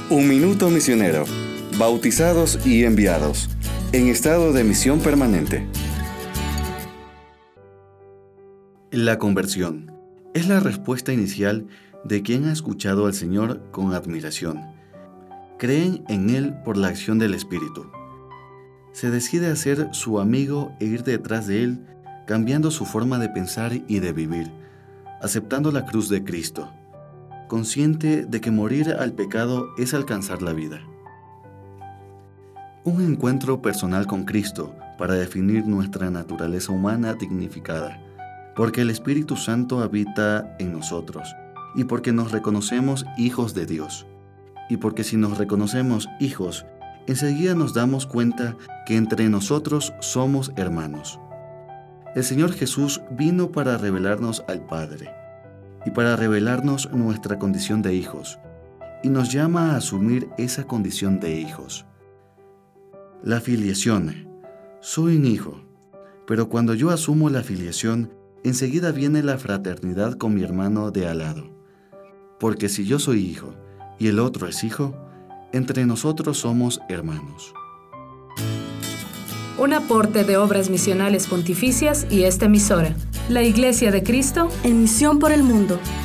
Un minuto misionero. Bautizados y enviados. En estado de misión permanente. La conversión es la respuesta inicial de quien ha escuchado al Señor con admiración. Creen en Él por la acción del Espíritu. Se decide a ser su amigo e ir detrás de Él, cambiando su forma de pensar y de vivir, aceptando la cruz de Cristo, consciente de que morir al pecado es alcanzar la vida. Un encuentro personal con Cristo para definir nuestra naturaleza humana dignificada, porque el Espíritu Santo habita en nosotros y porque nos reconocemos hijos de Dios. Y porque si nos reconocemos hijos, enseguida nos damos cuenta que entre nosotros somos hermanos. El Señor Jesús vino para revelarnos al Padre y para revelarnos nuestra condición de hijos, y nos llama a asumir esa condición de hijos. La filiación. Soy un hijo, pero cuando yo asumo la filiación, enseguida viene la fraternidad con mi hermano de al lado. Porque si yo soy hijo y el otro es hijo, entre nosotros somos hermanos. Un aporte de Obras Misionales Pontificias y esta emisora. La Iglesia de Cristo en misión por el mundo.